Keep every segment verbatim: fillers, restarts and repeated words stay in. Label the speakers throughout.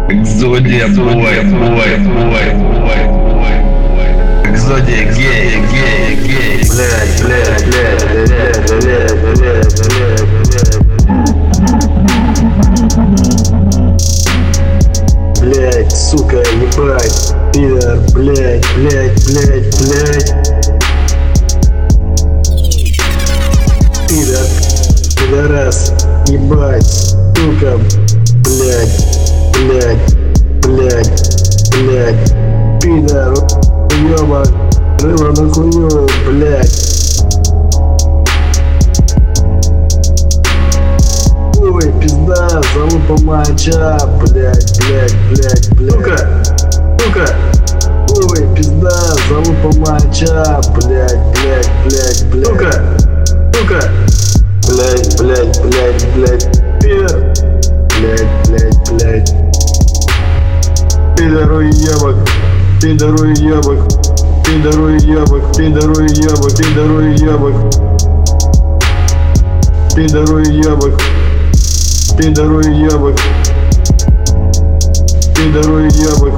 Speaker 1: Экзодия, бой, бой, бой, бой, бой. Экзодия, гей, гей, гей.
Speaker 2: Блядь, блядь, блядь, блядь, блядь, блядь, блядь, блядь. Блядь, сука, ебать, пидор, блядь, блядь, блядь, блядь. Пидор, пидорас, ебать, сука, блядь, блядь, блядь, блядь. Пидор, уёбок, рыба на хую, блядь. Ой, пизда, залупа мача, блядь, блядь, блядь, блядь. Сука, сука. Ой, пизда, залупа мача, блядь, блядь, блядь, блядь. Сука, сука. Блядь, блядь, блядь, блядь. Пидор. Блядь, блядь, блядь. Пидор уёбок, пидор уёбок. Пидор уёбок, пидор уёбок, пидор уёбок. Пидор уёбок. Пидор уёбок. Пидор уёбок.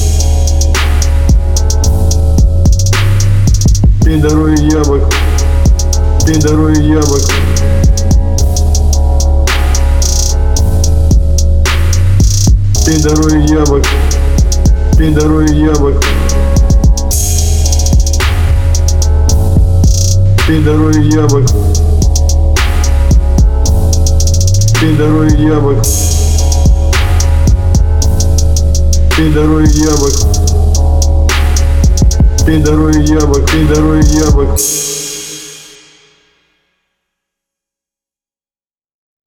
Speaker 2: Пидор уёбок. Пидор уёбок. Пидор уёбок. Пидор уёбок. Пидор уёбок. Пидор уёбок. Пидор уёбок. Пидор уёбок. Пидор уёбок.